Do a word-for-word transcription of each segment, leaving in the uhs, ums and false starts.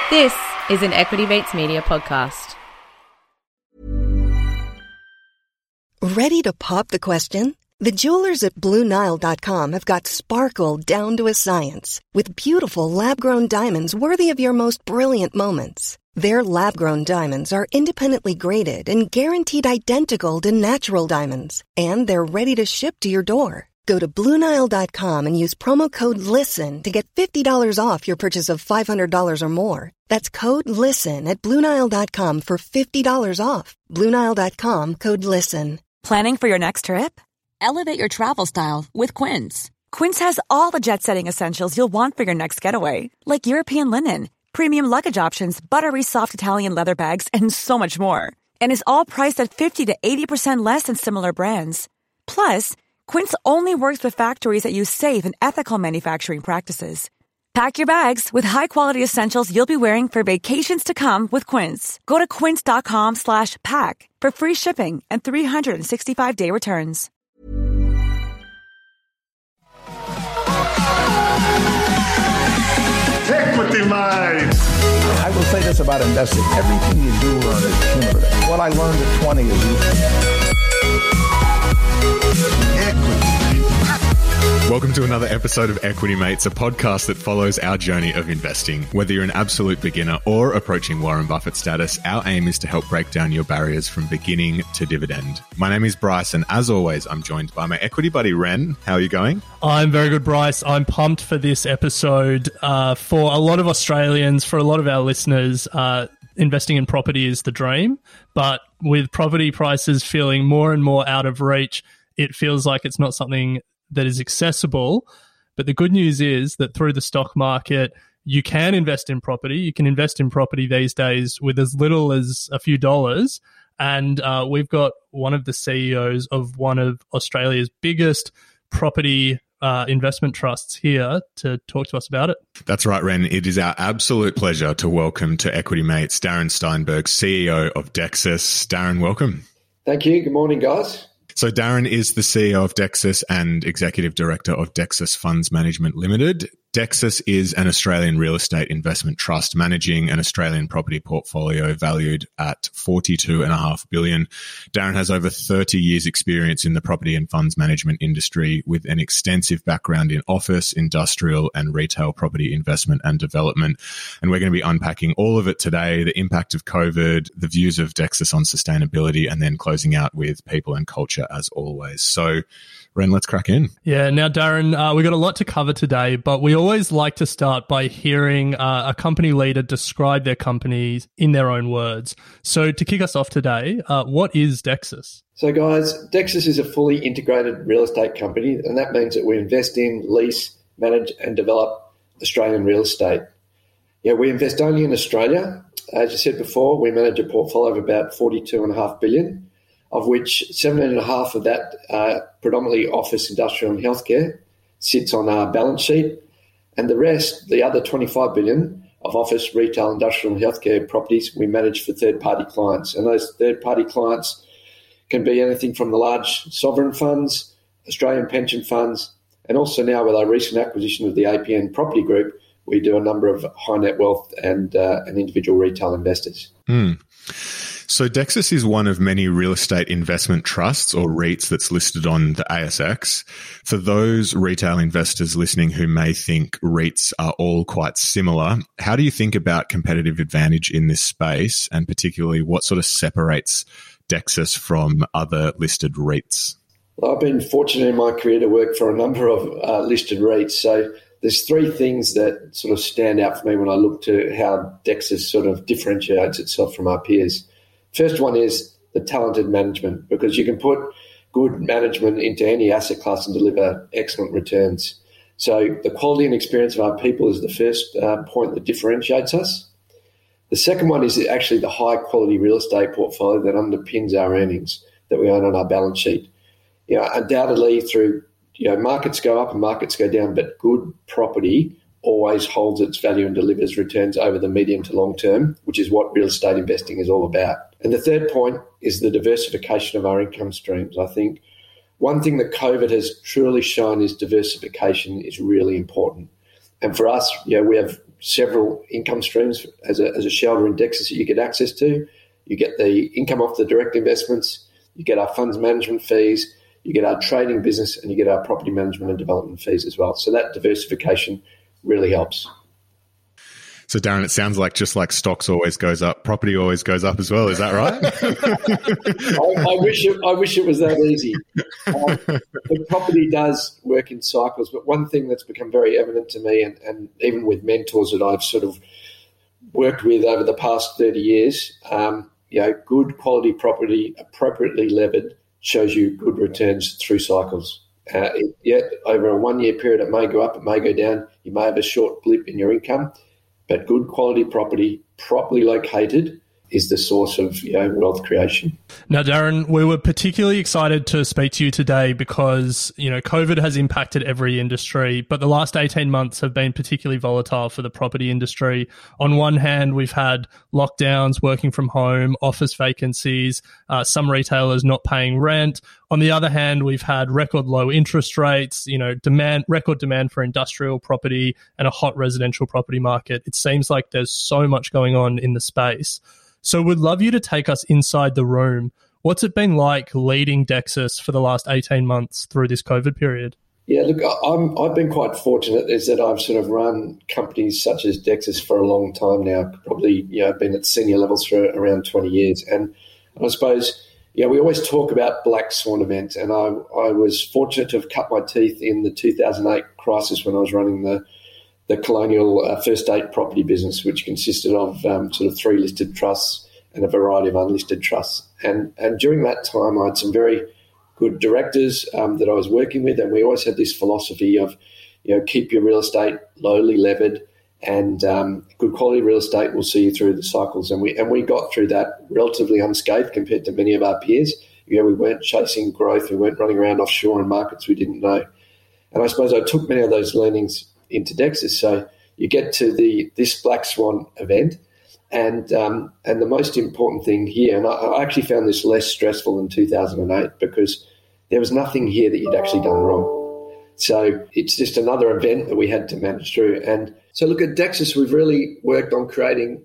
This is an Equity Mates Media podcast. Ready to pop the question? The jewelers at Blue Nile dot com have got sparkle down to a science with beautiful lab-grown diamonds worthy of your most brilliant moments. Their lab-grown diamonds are independently graded and guaranteed identical to natural diamonds, and they're ready to ship to your door. Go to Blue Nile dot com and use promo code LISTEN to get fifty dollars off your purchase of five hundred dollars or more. That's code LISTEN at Blue Nile dot com for fifty dollars off. Blue Nile dot com, code LISTEN. Planning for your next trip? Elevate your travel style with Quince. Quince has all the jet-setting essentials you'll want for your next getaway, like European linen, premium luggage options, buttery soft Italian leather bags, and so much more. And is all priced at fifty to eighty percent less than similar brands. Plus, Quince only works with factories that use safe and ethical manufacturing practices. Pack your bags with high-quality essentials you'll be wearing for vacations to come with Quince. Go to quince dot com slash pack for free shipping and three hundred sixty-five day returns. Equity Mates. I will say this about investing. Everything you do learn is cumulative. What I learned at twenty is useful. Welcome to another episode of Equity Mates, a podcast that follows our journey of investing. Whether you're an absolute beginner or approaching Warren Buffett status, our aim is to help break down your barriers from beginning to dividend. My name is Bryce, and as always, I'm joined by my equity buddy, Ren. How are you going? I'm very good, Bryce. I'm pumped for this episode. Uh, for a lot of Australians, for a lot of our listeners, uh, investing in property is the dream. But with property prices feeling more and more out of reach, it feels like it's not something that is accessible. But the good news is that through the stock market, you can invest in property. You can invest in property these days with as little as a few dollars. And uh, we've got one of the C E Os of one of Australia's biggest property uh, investment trusts here to talk to us about it. That's right, Ren. It is our absolute pleasure to welcome to Equity Mates Darren Steinberg, C E O of Dexus. Darren, welcome. Thank you. Good morning, guys. So Darren is the C E O of Dexus and Executive Director of Dexus Funds Management Limited. Dexus is an Australian real estate investment trust managing an Australian property portfolio valued at forty-two point five billion dollars. Darren has over thirty years experience in the property and funds management industry with an extensive background in office, industrial and retail property investment and development. And we're going to be unpacking all of it today, the impact of COVID, the views of Dexus on sustainability, and then closing out with people and culture as always. So Ren, let's crack in. Yeah, now, Darren, uh, we've got a lot to cover today, but we always like to start by hearing uh, a company leader describe their companies in their own words. So to kick us off today, uh, what is Dexus? So, guys, Dexus is a fully integrated real estate company, and that means that we invest in, lease, manage and develop Australian real estate. Yeah, we invest only in Australia. As you said before, we manage a portfolio of about forty-two point five billion dollars. Of which seventeen point five of that, uh, predominantly office, industrial and healthcare, sits on our balance sheet. And the rest, the other twenty-five billion dollars of office, retail, industrial and healthcare properties, we manage for third-party clients. And those third-party clients can be anything from the large sovereign funds, Australian pension funds, and also now with our recent acquisition of the A P N Property Group, we do a number of high net wealth and, uh, and individual retail investors. Mm. So Dexus is one of many real estate investment trusts or REITs that's listed on the A S X. For those retail investors listening who may think REITs are all quite similar, how do you think about competitive advantage in this space, and particularly what sort of separates Dexus from other listed REITs? Well, I've been fortunate in my career to work for a number of uh, listed REITs. So there's three things that sort of stand out for me when I look to how Dexus sort of differentiates itself from our peers. First one is the talented management, because you can put good management into any asset class and deliver excellent returns. So the quality and experience of our people is the first uh, point that differentiates us. The second one is actually the high quality real estate portfolio that underpins our earnings that we own on our balance sheet. You know, undoubtedly through, you know, markets go up and markets go down, but good property always holds its value and delivers returns over the medium to long term, which is what real estate investing is all about. And the third point is the diversification of our income streams. I think one thing that COVID has truly shown is diversification is really important. And for us, you know, we have several income streams as a, as a shareholder in Dexus that you get access to. You get the income off the direct investments, you get our funds management fees, you get our trading business, and you get our property management and development fees as well. So that diversification really helps. So, Darren, it sounds like just like stocks always goes up, property always goes up as well. Is that right? I, I wish it, I wish it was that easy. Um, but property does work in cycles. But one thing that's become very evident to me, and, and even with mentors that I've sort of worked with over the past thirty years, um, you know, good quality property, appropriately levered, shows you good returns through cycles. Uh, it, yet over a one-year period, it may go up, it may go down. You may have a short blip in your income. But good quality property, properly located, is the source of, you know, wealth creation. Now, Darren, we were particularly excited to speak to you today because, you know, COVID has impacted every industry, but the last eighteen months have been particularly volatile for the property industry. On one hand, we've had lockdowns, working from home, office vacancies, uh, some retailers not paying rent. On the other hand, we've had record low interest rates, you know, demand, record demand for industrial property and a hot residential property market. It seems like there's so much going on in the space. So we'd love you to take us inside the room. What's it been like leading Dexus for the last eighteen months through this COVID period? Yeah, look, I'm, I've been quite fortunate is that I've sort of run companies such as Dexus for a long time now, probably, you know, been at senior levels for around twenty years. And I suppose, yeah, we always talk about black swan events, and I, I was fortunate to have cut my teeth in the two thousand eight crisis when I was running the the Colonial uh, First State property business, which consisted of um, sort of three listed trusts and a variety of unlisted trusts. And and during that time, I had some very good directors um, that I was working with, and we always had this philosophy of, you know, keep your real estate lowly levered, and um, good quality real estate will see you through the cycles. And we and we got through that relatively unscathed compared to many of our peers. You know, we weren't chasing growth, we weren't running around offshore in markets we didn't know. And I suppose I took many of those learnings into Dexus. So you get to the this black swan event, and um, and the most important thing here, and I, I actually found this less stressful than two thousand eight because there was nothing here that you'd actually done wrong. So it's just another event that we had to manage through. And so look, at Dexus, we've really worked on creating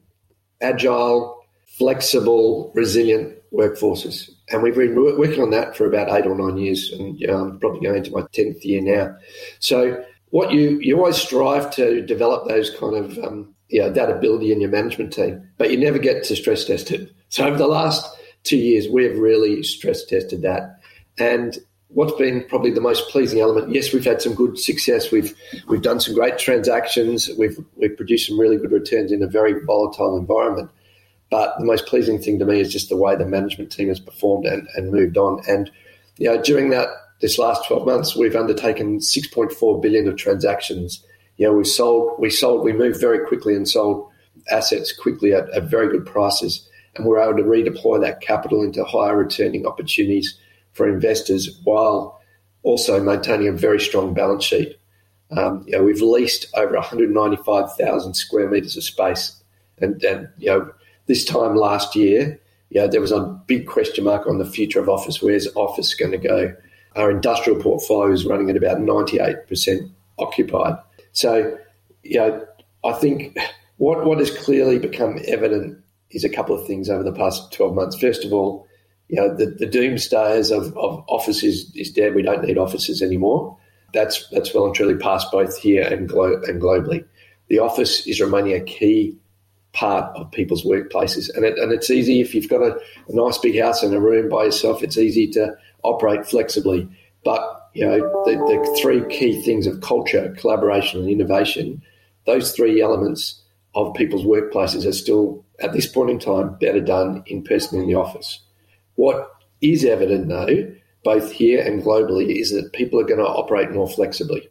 agile, flexible, resilient workforces. And we've been working on that for about eight or nine years, and you know, I'm probably going into my tenth year now. So what you, you always strive to develop those kind of, um, you know, that ability in your management team, but you never get to stress test it. So over the last two years, we've really stress tested that. And what's been probably the most pleasing element, yes, we've had some good success. We've we've done some great transactions. We've we've produced some really good returns in a very volatile environment. But the most pleasing thing to me is just the way the management team has performed and, and moved on. And you know, during that this last twelve months, we've undertaken six point four billion dollars of transactions. You know, we sold, we sold, we moved very quickly and sold assets quickly at, at very good prices, and we're able to redeploy that capital into higher returning opportunities for investors while also maintaining a very strong balance sheet. Um, you know, we've leased over one hundred ninety-five thousand square metres of space, and, and you know, this time last year, you know, there was a big question mark on the future of office. Where's office going to go? Our industrial portfolio is running at about ninety-eight percent occupied. So, you know, I think what what has clearly become evident is a couple of things over the past twelve months. First of all, you know, the, the doomsdayers of, of office is, is dead. We don't need offices anymore. That's that's well and truly passed both here and glo- and globally. The office is remaining a key part of people's workplaces, and it, and it's easy if you've got a, a nice big house and a room by yourself. It's easy to operate flexibly, but you know the, the three key things of culture, collaboration, and innovation. Those three elements of people's workplaces are still, at this point in time, better done in person in the office. What is evident, though, both here and globally, is that people are going to operate more flexibly.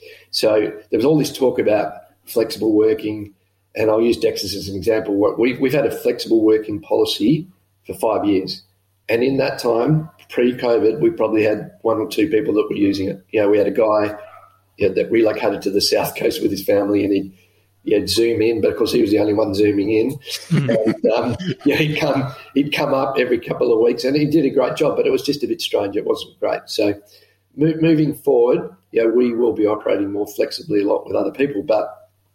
So there was all this talk about flexible working, and I'll use Dexus as an example. We've, we've had a flexible working policy for five years. And in that time, pre-COVID, we probably had one or two people that were using it. You know, we had a guy you know, that relocated to the South Coast with his family, and he'd, he'd Zoom in, but of course he was the only one Zooming in. and um, yeah, he'd come, he'd come up every couple of weeks, and he did a great job, but it was just a bit strange. It wasn't great. So mo- moving forward, you know, we will be operating more flexibly a lot with other people, but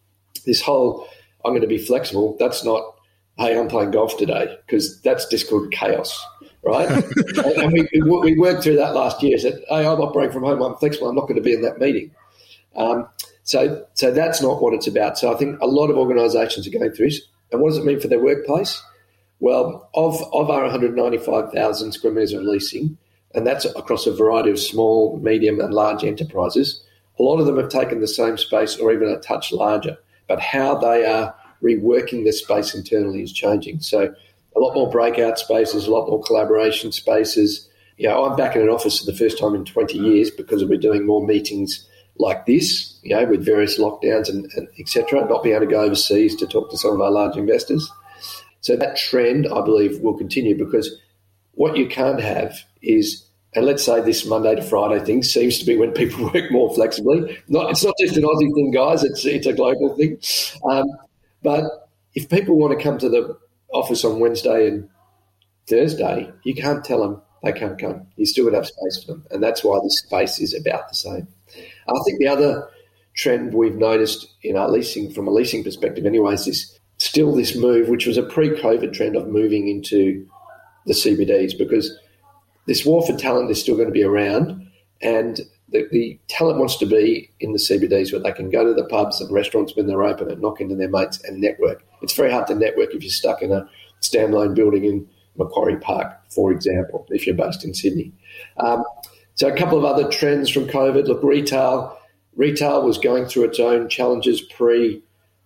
this whole I'm going to be flexible, that's not, hey, I'm playing golf today, because that's just called chaos, right? and we, we worked through that last year. Said, hey, I'm operating from home, I'm flexible, I'm not going to be in that meeting. Um, so, so that's not what it's about. So I think a lot of organisations are going through this. And what does it mean for their workplace? Well, of, of our one hundred ninety-five thousand square metres of leasing, and that's across a variety of small, medium and large enterprises, a lot of them have taken the same space or even a touch larger. But how they are reworking the space internally is changing. So a lot more breakout spaces, a lot more collaboration spaces. You know, I'm back in an office for the first time in twenty years because we're doing more meetings like this, you know, with various lockdowns and, and et cetera, not being able to go overseas to talk to some of our large investors. So that trend, I believe, will continue, because what you can't have is, and let's say this Monday to Friday thing seems to be when people work more flexibly. Not, it's not just an Aussie thing, guys. It's it's a global thing. Um, but if people want to come to the office on Wednesday and Thursday, you can't tell them they can't come. You still would have space for them, and that's why the space is about the same. I think the other trend we've noticed in our leasing, from a leasing perspective anyway, is this, still this move, which was a pre-COVID trend of moving into the C B Ds, because this war for talent is still going to be around, and the, the talent wants to be in the C B Ds where they can go to the pubs and restaurants when they're open and knock into their mates and network. It's very hard to network if you're stuck in a standalone building in Macquarie Park, for example, if you're based in Sydney. Um, so a couple of other trends from COVID. Look, retail. Retail was going through its own challenges pre-COVID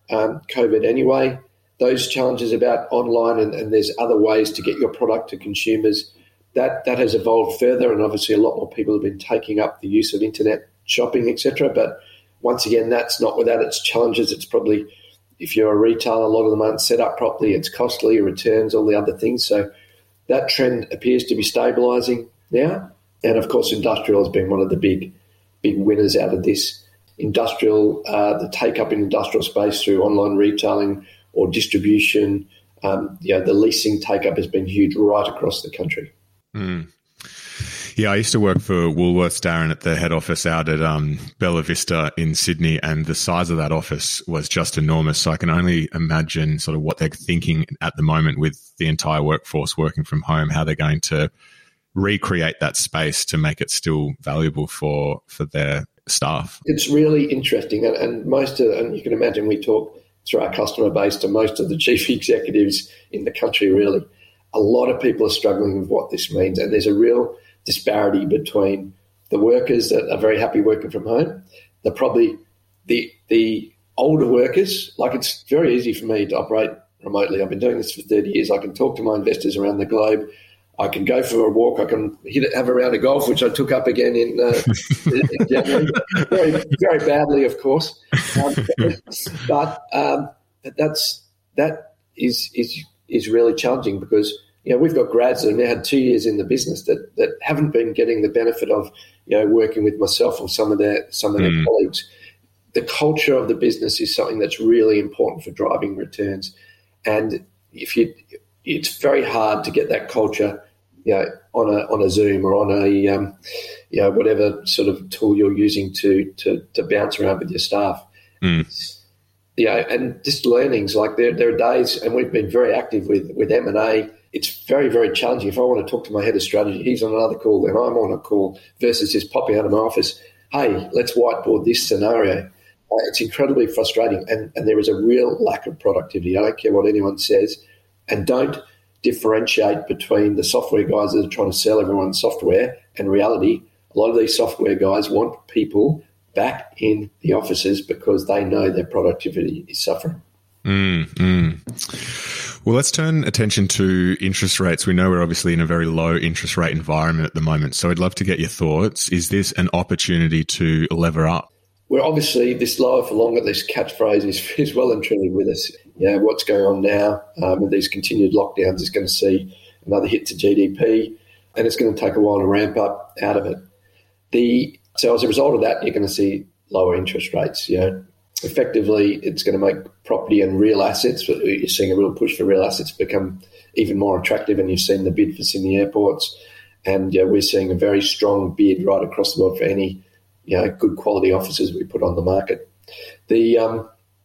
um, anyway. Those challenges about online and, and there's other ways to get your product to consumers, that that has evolved further, and obviously a lot more people have been taking up the use of internet shopping, et cetera. But once again, that's not without its challenges. It's probably, if you're a retailer, a lot of them aren't set up properly. It's costly, returns, all the other things. So that trend appears to be stabilising now. And, of course, industrial has been one of the big big winners out of this. Industrial, uh, the take-up in industrial space through online retailing or distribution, um, you know, the leasing take-up has been huge right across the country. Mm. Yeah, I used to work for Woolworths, Darren, at the head office out at um, Bella Vista in Sydney, and the size of that office was just enormous. So I can only imagine sort of what they're thinking at the moment with the entire workforce working from home, how they're going to recreate that space to make it still valuable for, for their staff. It's really interesting, and, and most of, and you can imagine we talk through our customer base to most of the chief executives in the country, really. A lot of people are struggling with what this means, and there's a real disparity between the workers that are very happy working from home, the probably the the older workers. Like, it's very easy for me to operate remotely. I've been doing this for thirty years. I can talk to my investors around the globe. I can go for a walk. I can hit it, have a round of golf, which I took up again in, uh, in January. Very, very badly, of course. Um, but um, that's that is is is really challenging, because you know we've got grads that have now had two years in the business that, that haven't been getting the benefit of you know working with myself or some of their some of their mm. colleagues. The culture of the business is something that's really important for driving returns, and if you. It's very hard to get that culture, you know, on a on a Zoom or on a, um, you know, whatever sort of tool you're using to to, to bounce around with your staff. Mm. Yeah, you know, and just learnings, like there there are days, and we've been very active with with M and A. It's very very challenging. If I want to talk to my head of strategy, he's on another call, and I'm on a call, versus just popping out of my office. Hey, let's whiteboard this scenario. Uh, it's incredibly frustrating, and and there is a real lack of productivity. I don't care what anyone says. And don't differentiate between the software guys that are trying to sell everyone software and reality. A lot of these software guys want people back in the offices because they know their productivity is suffering. Mm, mm. Well, let's turn attention to interest rates. We know we're obviously in a very low interest rate environment at the moment, so I'd love to get your thoughts. Is this an opportunity to lever up? We're obviously, this lower for longer, this catchphrase is, is well and truly with us. You know, what's going on now um, with these continued lockdowns is going to see another hit to G D P, and it's going to take a while to ramp up out of it. The So as a result of that, you're going to see lower interest rates. You know, effectively, it's going to make property and real assets, you're seeing a real push for real assets become even more attractive, and you've seen the bid for Sydney airports, and you know, we're seeing a very strong bid right across the board for any you know, good quality offices we put on the market. The um,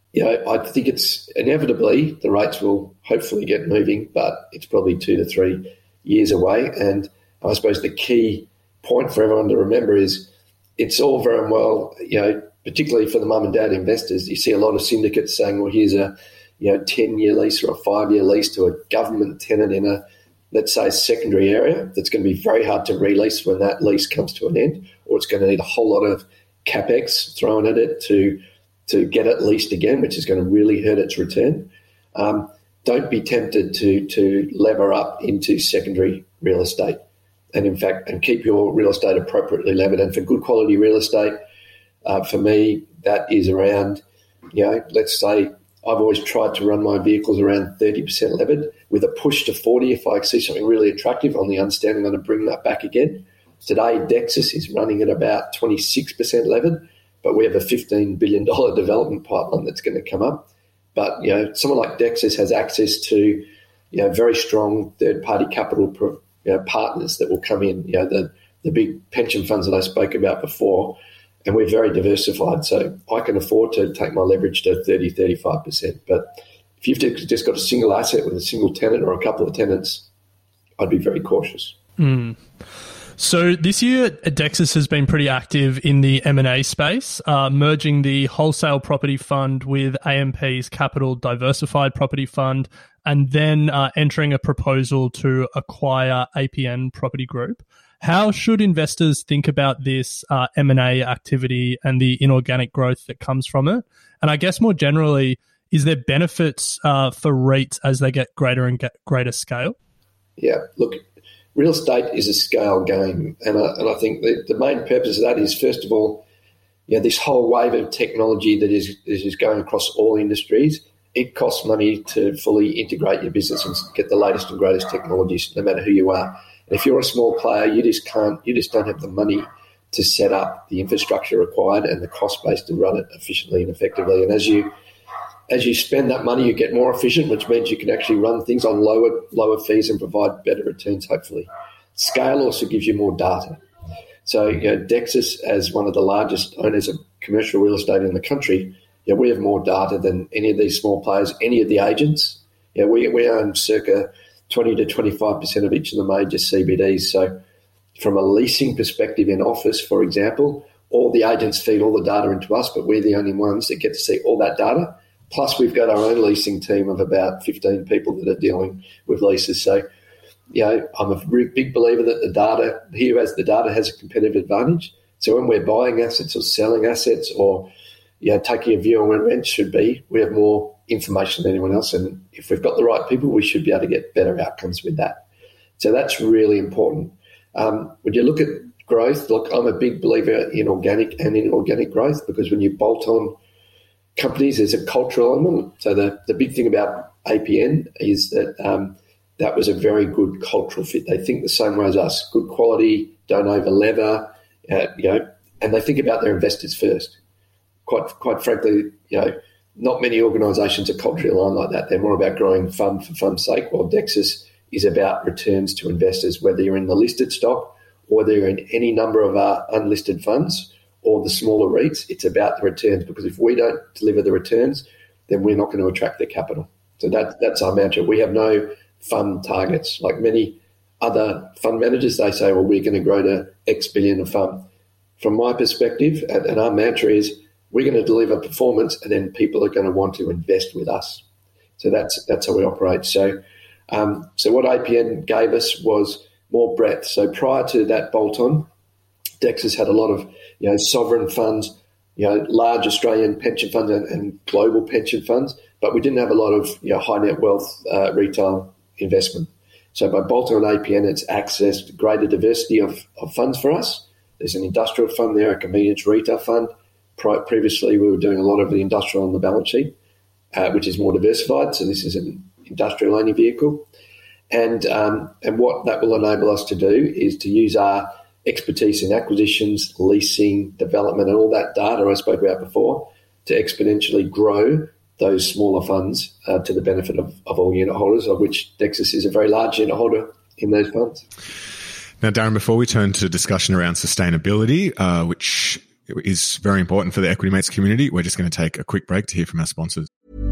you know, I think it's inevitably the rates will hopefully get moving, but it's probably two to three years away. And I suppose the key point for everyone to remember is it's all very well, you know, particularly for the mum and dad investors, you see a lot of syndicates saying, well, here's a, you know, ten-year lease or a five-year lease to a government tenant in a, let's say, secondary area that's going to be very hard to release when that lease comes to an end, or it's going to need a whole lot of capex thrown at it to to get it leased again, which is going to really hurt its return. Um, don't be tempted to to lever up into secondary real estate, and in fact, and keep your real estate appropriately levered. And for good quality real estate, uh, for me, that is around, you know, let's say I've always tried to run my vehicles around thirty percent levered with a push to forty if I see something really attractive on the understanding I'm going to bring that back again. Today, Dexus is running at about twenty-six percent levered, but we have a fifteen billion dollars development pipeline that's going to come up. But, you know, someone like Dexus has access to, you know, very strong third-party capital you know, partners that will come in, you know, the, the big pension funds that I spoke about before, and we're very diversified. So I can afford to take my leverage to thirty, thirty-five percent. But if you've just got a single asset with a single tenant or a couple of tenants, I'd be very cautious. Mm. So this year, Dexus has been pretty active in the M and A space, uh, merging the Wholesale Property Fund with A M P's Capital Diversified Property Fund, and then uh, entering a proposal to acquire A P N Property Group. How should investors think about this uh, M and A activity and the inorganic growth that comes from it? And I guess more generally, is there benefits uh, for REITs as they get greater and get greater scale? Yeah, look, real estate is a scale game, and I, and I think the, the main purpose of that is, first of all, you know, this whole wave of technology that is is going across all industries. It costs money to fully integrate your business and get the latest and greatest technologies, no matter who you are. And if you're a small player, you just can't, you just don't have the money to set up the infrastructure required and the cost base to run it efficiently and effectively. And as you as you spend that money, you get more efficient, which means you can actually run things on lower lower fees and provide better returns, hopefully. Scale also gives you more data. So, you know, Dexus, as one of the largest owners of commercial real estate in the country, you know, we have more data than any of these small players, any of the agents. You know, we, we own circa twenty to twenty-five percent of each of the major C B Ds. So from a leasing perspective in office, for example, all the agents feed all the data into us, but we're the only ones that get to see all that data. Plus, we've got our own leasing team of about fifteen people that are dealing with leases. So, you know, I'm a big believer that the data, he who has the data has a competitive advantage. So when we're buying assets or selling assets or, you know, taking a view on where rents should be, we have more information than anyone else. And if we've got the right people, we should be able to get better outcomes with that. So that's really important. Um, when you look at growth, look, I'm a big believer in organic and inorganic growth, because when you bolt on companies, there's a cultural element. So the, the big thing about A P N is that um, that was a very good cultural fit. They think the same way as us, good quality, don't over-lever, uh, you know, and they think about their investors first. Quite quite frankly, you know, not many organisations are culturally aligned like that. They're more about growing fund for fund's sake, while Dexus is about returns to investors, whether you're in the listed stock or whether you're in any number of our unlisted funds or the smaller REITs. It's about the returns, because if we don't deliver the returns, then we're not going to attract the capital. So that, that's our mantra. We have no fund targets. Like many other fund managers, they say, well, we're going to grow to X billion of fund. From my perspective, and, and our mantra is, we're going to deliver performance, and then people are going to want to invest with us. So that's that's how we operate. So, um, so what A P N gave us was more breadth. So prior to that bolt-on, Dexus had a lot of, you know, sovereign funds, you know, large Australian pension funds and, and global pension funds, but we didn't have a lot of, you know, high net wealth uh, retail investment. So by bolting on A P N, it's accessed greater diversity of, of funds for us. There's an industrial fund there, a convenience retail fund. Previously, we were doing a lot of the industrial on the balance sheet, uh, which is more diversified. So this is an industrial-only vehicle. And um, and what that will enable us to do is to use our expertise in acquisitions, leasing, development, and all that data I spoke about before to exponentially grow those smaller funds uh, to the benefit of, of all unit holders, of which Dexus is a very large unit holder in those funds. Now, Darren, before we turn to discussion around sustainability, uh, which is very important for the Equity Mates community. We're just going to take a quick break to hear from our sponsors.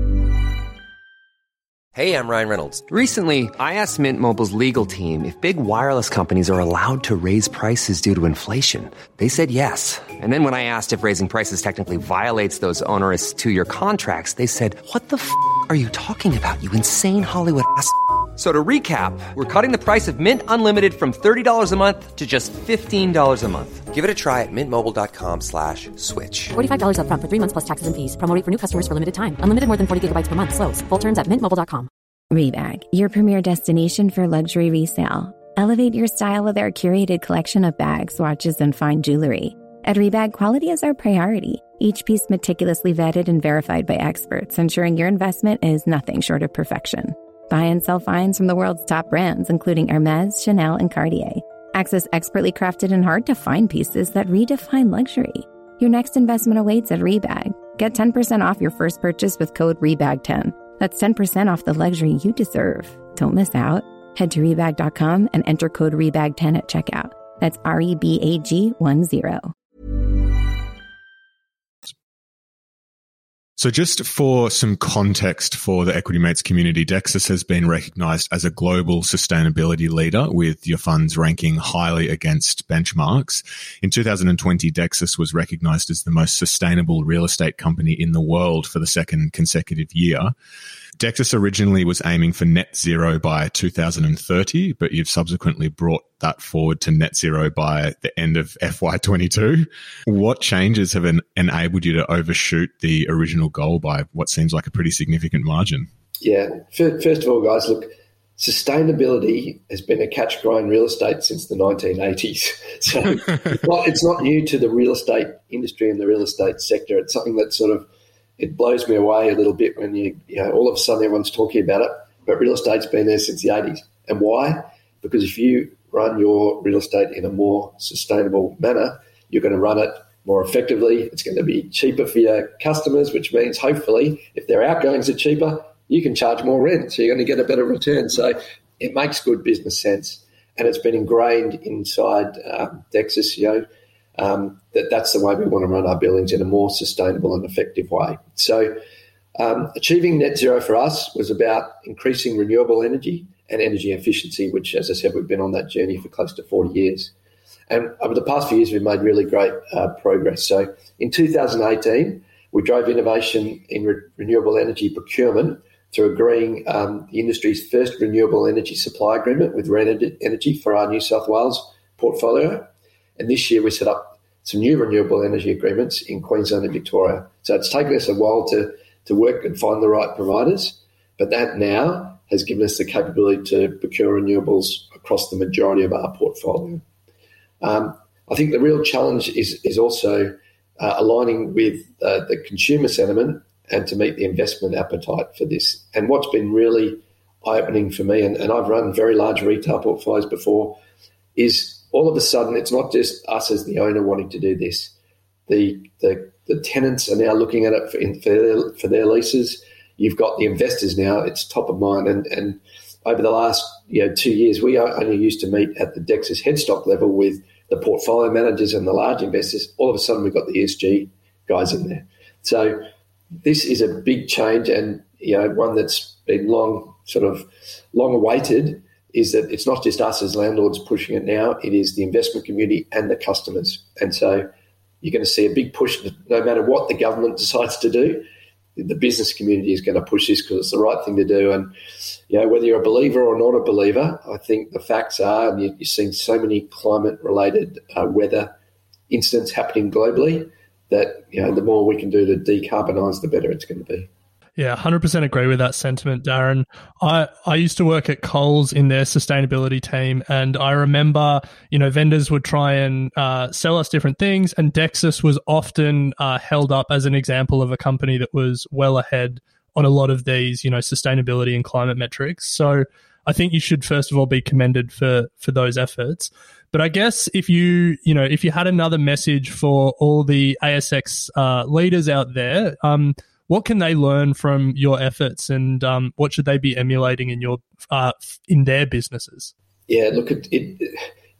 Hey, I'm Ryan Reynolds. Recently, I asked Mint Mobile's legal team if big wireless companies are allowed to raise prices due to inflation. They said yes. And then when I asked if raising prices technically violates those onerous two-year contracts, they said, what the f*** are you talking about, you insane Hollywood ass f- So to recap, we're cutting the price of Mint Unlimited from thirty dollars a month to just fifteen dollars a month. Give it a try at mintmobile.com slash switch. forty-five dollars up front for three months plus taxes and fees. Promo rate for new customers for limited time. Unlimited more than forty gigabytes per month. Slows full terms at mint mobile dot com. Rebag, your premier destination for luxury resale. Elevate your style with our curated collection of bags, watches, and fine jewelry. At Rebag, quality is our priority. Each piece meticulously vetted and verified by experts, ensuring your investment is nothing short of perfection. Buy and sell finds from the world's top brands, including Hermes, Chanel, and Cartier. Access expertly crafted and hard-to-find pieces that redefine luxury. Your next investment awaits at Rebag. Get ten percent off your first purchase with code R E B A G ten. That's ten percent off the luxury you deserve. Don't miss out. Head to rebag dot com and enter code R E B A G ten at checkout. That's R E B A G one zero. So just for some context for the Equity Mates community, Dexus has been recognized as a global sustainability leader, with your funds ranking highly against benchmarks. In two thousand twenty, Dexus was recognized as the most sustainable real estate company in the world for the second consecutive year. Dexus originally was aiming for net zero by two thousand thirty, but you've subsequently brought that forward to net zero by the end of F Y twenty-two. What changes have en- enabled you to overshoot the original goal by what seems like a pretty significant margin? Yeah. First of all, guys, look, sustainability has been a catch cry in real estate since the nineteen eighties. So it's, not, it's not new to the real estate industry and the real estate sector. It's something that sort of, it blows me away a little bit when you, you know, all of a sudden everyone's talking about it, but real estate's been there since the eighties. And why? Because if you run your real estate in a more sustainable manner, you're going to run it more effectively. It's going to be cheaper for your customers, which means hopefully if their outgoings are cheaper, you can charge more rent, so you're going to get a better return. So it makes good business sense, and it's been ingrained inside um, Dexus, you know, um, that that's the way we want to run our buildings, in a more sustainable and effective way. So um, achieving net zero for us was about increasing renewable energy and energy efficiency, which, as I said, we've been on that journey for close to forty years. And over the past few years, we've made really great uh, progress. So in two thousand eighteen, we drove innovation in re- renewable energy procurement through agreeing um, the industry's first renewable energy supply agreement with Ren Energy for our New South Wales portfolio. And this year we set up some new renewable energy agreements in Queensland and Victoria. So it's taken us a while to, to work and find the right providers, but that now has given us the capability to procure renewables across the majority of our portfolio. Um, I think the real challenge is, is also uh, aligning with uh, the consumer sentiment and to meet the investment appetite for this. And what's been really eye-opening for me, and, and I've run very large retail portfolios before, is all of a sudden it's not just us as the owner wanting to do this. The the, the tenants are now looking at it for, in, for, their, for their leases. You've got the investors now. It's top of mind. And, and over the last you know, two years, we only used to meet at the Dexus headstock level with the portfolio managers and the large investors. All of a sudden we've got the E S G guys in there. So this is a big change, and you know one that's been long, sort of long awaited, is that it's not just us as landlords pushing it now, it is the investment community and the customers. And so you're going to see a big push, no matter what the government decides to do, the business community is going to push this because it's the right thing to do. And you know, whether you're a believer or not a believer, I think the facts are, and you, you're seeing so many climate-related uh, weather incidents happening globally, that you know the more we can do to decarbonise, the better it's going to be. Yeah, one hundred percent agree with that sentiment, Darren. I, I used to work at Coles in their sustainability team, and I remember, you know, vendors would try and uh, sell us different things, and Dexus was often uh, held up as an example of a company that was well ahead on a lot of these, you know, sustainability and climate metrics. So I think you should first of all be commended for for those efforts. But I guess if you, you know, if you had another message for all the A S X uh, leaders out there, um, what can they learn from your efforts, and um, what should they be emulating in your uh, in their businesses? Yeah, look, it, it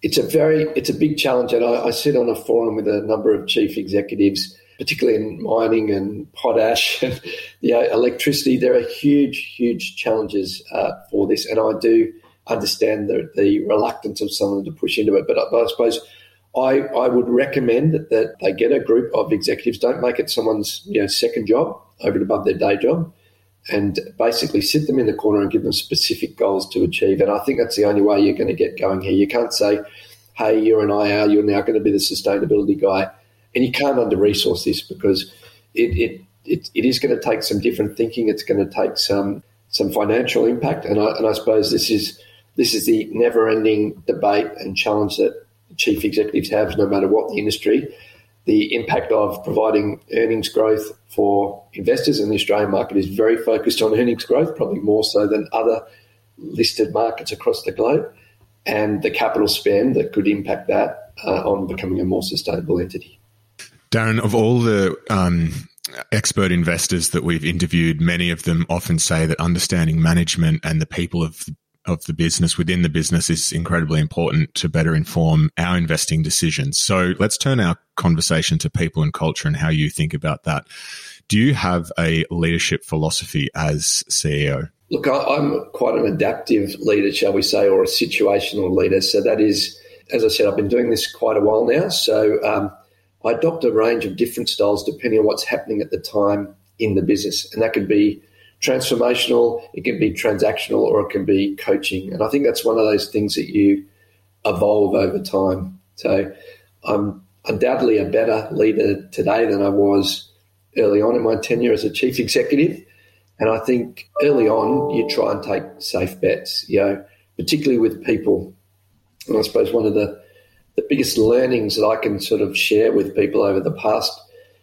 it's a very, it's a big challenge. And I, I sit on a forum with a number of chief executives, particularly in mining and potash and you know, electricity. There are huge, huge challenges uh, for this. And I do understand the, the reluctance of someone to push into it. But I, but I suppose I, I would recommend that they get a group of executives. Don't make it someone's you know second job over and above their day job, and basically sit them in the corner and give them specific goals to achieve. And I think that's the only way you're going to get going here. You can't say, hey, you're an I R, you're now going to be the sustainability guy. And you can't under-resource this because it, it, it, it is going to take some different thinking. It's going to take some some financial impact. And I, and I suppose this is this is the never-ending debate and challenge that chief executives have, no matter what the industry. The impact of providing earnings growth for investors in the Australian market is very focused on earnings growth, probably more so than other listed markets across the globe, and the capital spend that could impact that uh, on becoming a more sustainable entity. Darren, of all the um, expert investors that we've interviewed, many of them often say that understanding management and the people of the of the business within the business is incredibly important to better inform our investing decisions. So let's turn our conversation to people and culture and how you think about that. Do you have a leadership philosophy as C E O? Look, I'm quite an adaptive leader, shall we say, or a situational leader. So that is, as I said, I've been doing this quite a while now. So um, I adopt a range of different styles depending on what's happening at the time in the business. And that could be transformational, it can be transactional, or it can be coaching. And I think that's one of those things that you evolve over time. So I'm undoubtedly a better leader today than I was early on in my tenure as a chief executive. And I think early on you try and take safe bets, you know, particularly with people. And I suppose one of the, the biggest learnings that I can sort of share with people over the past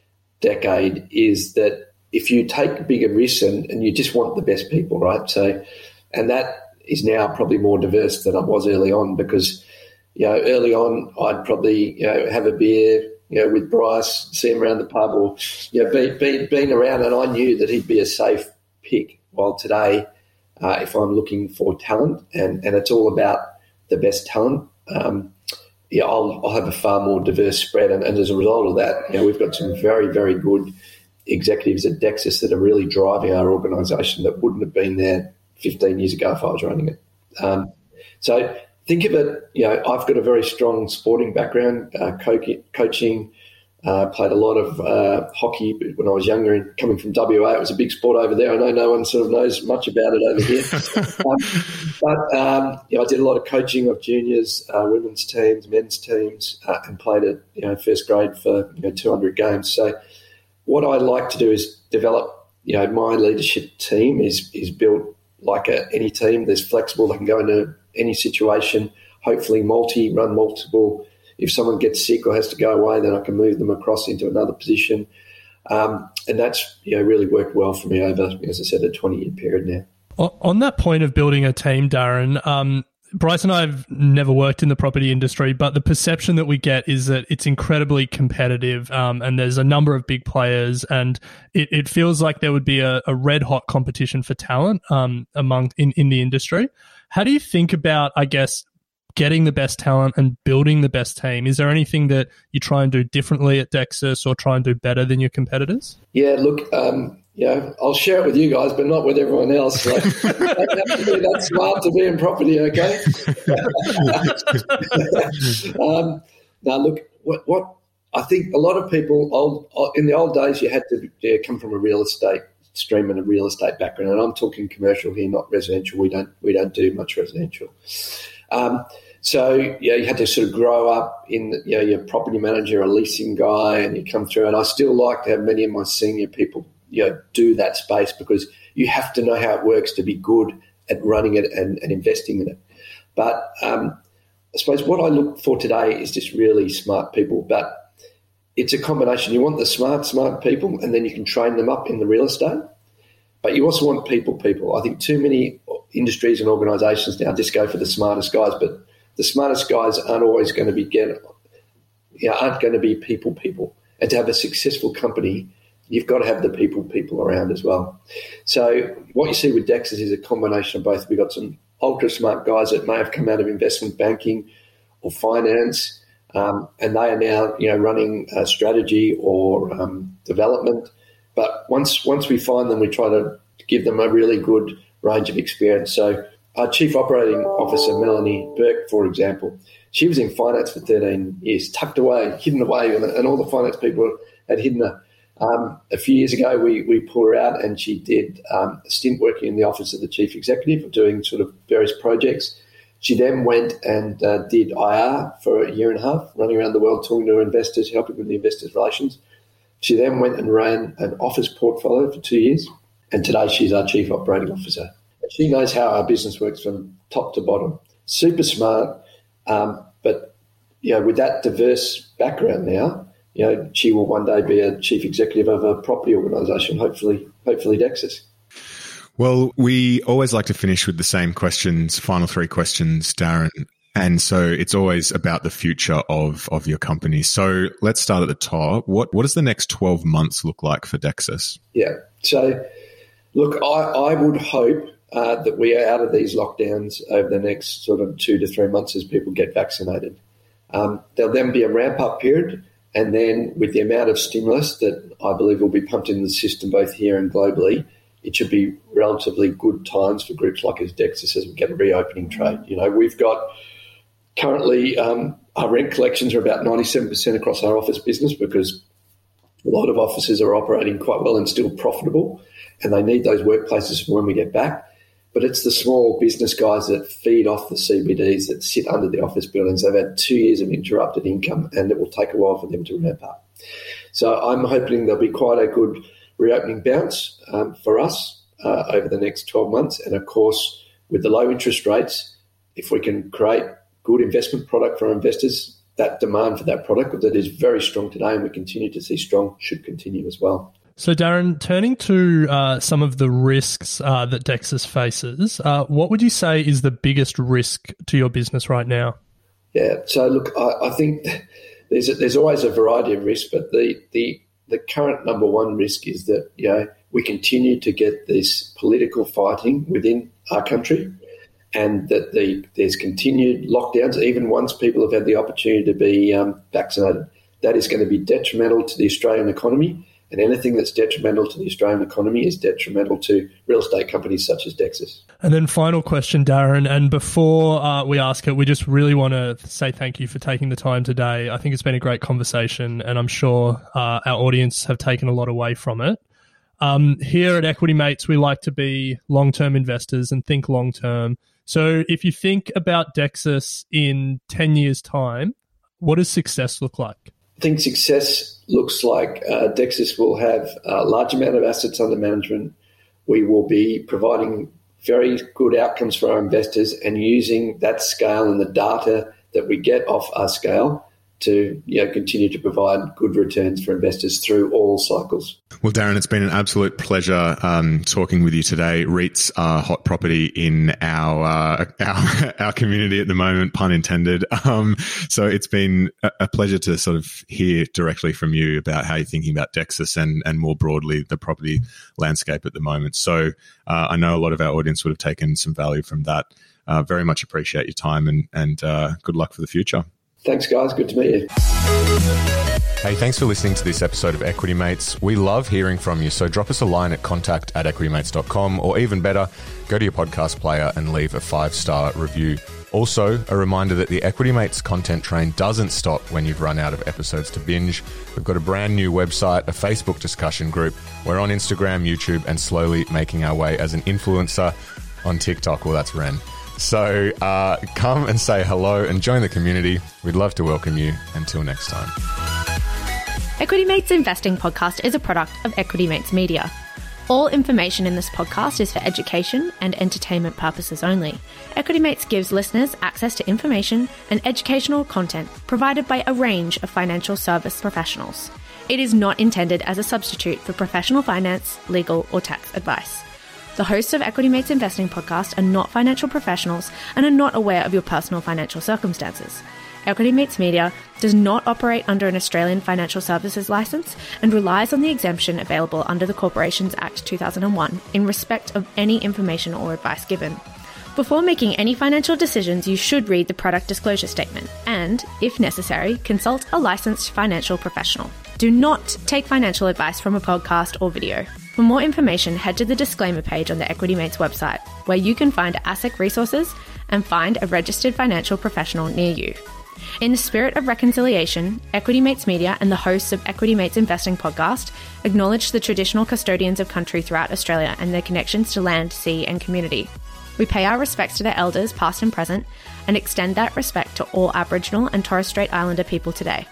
decade is that if you take bigger risks and, and you just want the best people, right? So, and that is now probably more diverse than I was early on because, you know, early on I'd probably, you know, have a beer, you know, with Bryce, see him around the pub or, you know, be, be, being around, and I knew that he'd be a safe pick. While today, uh, if I'm looking for talent and, and it's all about the best talent, um, yeah, I'll, I'll have a far more diverse spread. And, and as a result of that, you know, we've got some very, very good executives at Dexus that are really driving our organisation that wouldn't have been there fifteen years ago if I was running it. Um, so think of it, you know, I've got a very strong sporting background, uh, co- coaching, uh, played a lot of uh, hockey when I was younger, and coming from W A, it was a big sport over there. I know no one sort of knows much about it over here. um, but, um, you know, I did a lot of coaching of juniors, uh, women's teams, men's teams, uh, and played at, you know, first grade for, you know, two hundred games. So what I like to do is develop, you know, my leadership team is is built like a, any team. There's flexible. They can go into any situation, hopefully multi, run multiple. If someone gets sick or has to go away, then I can move them across into another position. Um, and that's, you know, really worked well for me over, as I said, a twenty-year period now. On that point of building a team, Darren, um, Bryce and I have never worked in the property industry, but the perception that we get is that it's incredibly competitive, um, and there's a number of big players, and it, it feels like there would be a, a red-hot competition for talent um, among in, in the industry. How do you think about, I guess, getting the best talent and building the best team? Is there anything that you try and do differently at Dexus or try and do better than your competitors? Yeah, look, um, you know, I'll share it with you guys, but not with everyone else. Like, you don't have to be that smart to be in property, okay? um, now, look, what, what I think a lot of people, old in the old days, you had to yeah, come from a real estate stream and a real estate background, and I'm talking commercial here, not residential. We don't we don't do much residential. Um, so yeah, you had to sort of grow up in, you know, your property manager, a leasing guy, and you come through. And I still like to have many of my senior people, you know, do that space because you have to know how it works to be good at running it and, and investing in it. But um, I suppose what I look for today is just really smart people. But it's a combination. You want the smart, smart people, and then you can train them up in the real estate. But you also want people, people. I think too many industries and organisations now just go for the smartest guys, but the smartest guys aren't always going to be get, you know, aren't going to be people, people. And to have a successful company, you've got to have the people, people around as well. So what you see with Dexus is a combination of both. We've got some ultra smart guys that may have come out of investment banking or finance, um, and they are now, you know, running uh, strategy or um, development. But once once we find them, we try to give them a really good range of experience. So our Chief Operating Officer, Melanie Burke, for example, she was in finance for thirteen years, tucked away, hidden away, and, and all the finance people had hidden her. Um, a few years ago, we, we pulled her out and she did um, a stint working in the office of the Chief Executive, doing sort of various projects. She then went and uh, did I R for a year and a half, running around the world talking to investors, helping with the investors' relations. She then went and ran an office portfolio for two years, and today she's our Chief Operating Officer. She knows how our business works from top to bottom. Super smart, um, but you know, with that diverse background now, you know, she will one day be a chief executive of a property organisation, hopefully, hopefully Dexus. Well, we always like to finish with the same questions, final three questions, Darren. And so it's always about the future of, of your company. So let's start at the top. What what does the next twelve months look like for Dexus? Yeah. So, look, I, I would hope uh, that we are out of these lockdowns over the next sort of two to three months as people get vaccinated. Um, there'll then be a ramp-up period. And then with the amount of stimulus that I believe will be pumped into the system both here and globally, it should be relatively good times for groups like as Dexus as we get a reopening trade. You know, we've got currently um, our rent collections are about ninety-seven percent across our office business because a lot of offices are operating quite well and still profitable, and they need those workplaces for when we get back. But it's the small business guys that feed off the C B Ds that sit under the office buildings. They've had two years of interrupted income and it will take a while for them to ramp up. So I'm hoping there'll be quite a good reopening bounce um, for us uh, over the next twelve months. And of course, with the low interest rates, if we can create good investment product for our investors, that demand for that product that is very strong today and we continue to see strong should continue as well. So, Darren, turning to uh, some of the risks uh, that Dexus faces, uh, what would you say is the biggest risk to your business right now? Yeah, so look, I, I think there's a, there's always a variety of risks, but the, the the current number one risk is that, you know, we continue to get this political fighting within our country, and that the there's continued lockdowns even once people have had the opportunity to be um, vaccinated. That is going to be detrimental to the Australian economy. And anything that's detrimental to the Australian economy is detrimental to real estate companies such as Dexus. And then final question, Darren, and before uh, we ask it, we just really want to say thank you for taking the time today. I think it's been a great conversation, and I'm sure uh, our audience have taken a lot away from it. Um, here at Equity Mates, we like to be long-term investors and think long-term. So if you think about Dexus in ten years' time, what does success look like? I think success looks like uh, Dexus will have a large amount of assets under management. We will be providing very good outcomes for our investors and using that scale and the data that we get off our scale to, you know, continue to provide good returns for investors through all cycles. Well, Darren, it's been an absolute pleasure um, talking with you today. REITs are hot property in our uh, our, our community at the moment, pun intended. Um, so it's been a, a pleasure to sort of hear directly from you about how you're thinking about Dexus and, and more broadly the property landscape at the moment. So uh, I know a lot of our audience would have taken some value from that. Uh, very much appreciate your time and, and uh, good luck for the future. Thanks, guys. Good to meet you. Hey, thanks for listening to this episode of Equity Mates. We love hearing from you, so drop us a line at contact at equitymates dot com, or even better, go to your podcast player and leave a five-star review. Also, a reminder that the Equity Mates content train doesn't stop when you've run out of episodes to binge. We've got a brand new website, a Facebook discussion group. We're on Instagram, YouTube, and slowly making our way as an influencer on TikTok. Well, that's Ren. So uh, come and say hello and join the community. We'd love to welcome you. Until next time. Equity Mates Investing Podcast is a product of Equity Mates Media. All information in this podcast is for education and entertainment purposes only. Equity Mates gives listeners access to information and educational content provided by a range of financial service professionals. It is not intended as a substitute for professional finance, legal, or tax advice. The hosts of Equity Mates Investing Podcast are not financial professionals and are not aware of your personal financial circumstances. Equity Mates Media does not operate under an Australian Financial Services licence and relies on the exemption available under the Corporations Act two thousand one in respect of any information or advice given. Before making any financial decisions, you should read the product disclosure statement and, if necessary, consult a licensed financial professional. Do not take financial advice from a podcast or video. For more information, head to the disclaimer page on the Equity Mates website, where you can find ASIC resources and find a registered financial professional near you. In the spirit of reconciliation, Equity Mates Media and the hosts of Equity Mates Investing podcast acknowledge the traditional custodians of country throughout Australia and their connections to land, sea and community. We pay our respects to their elders, past and present, and extend that respect to all Aboriginal and Torres Strait Islander people today.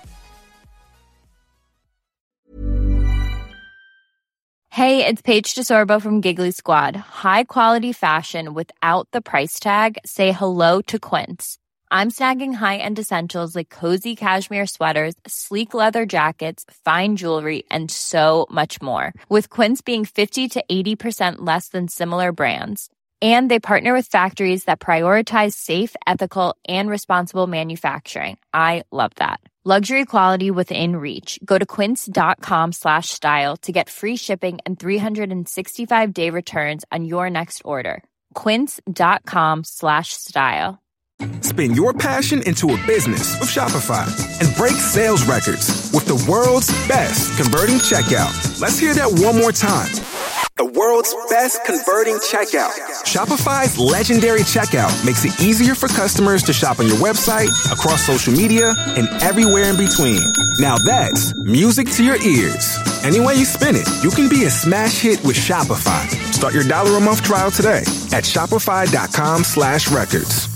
Hey, it's Paige DeSorbo from Giggly Squad. High quality fashion without the price tag. Say hello to Quince. I'm snagging high-end essentials like cozy cashmere sweaters, sleek leather jackets, fine jewelry, and so much more. With Quince being fifty to eighty percent less than similar brands. And they partner with factories that prioritize safe, ethical, and responsible manufacturing. I love that. Luxury quality within reach. Go to quince.com slash style to get free shipping and three sixty-five day returns on your next order. Quince.com slash style. Spin your passion into a business with Shopify and break sales records with the world's best converting checkout. Let's hear that one more time. The world's best converting checkout. Shopify's legendary checkout makes it easier for customers to shop on your website, across social media, and everywhere in between. Now that's music to your ears. Any way you spin it, you can be a smash hit with Shopify. Start your dollar a month trial today at shopify.com slash records.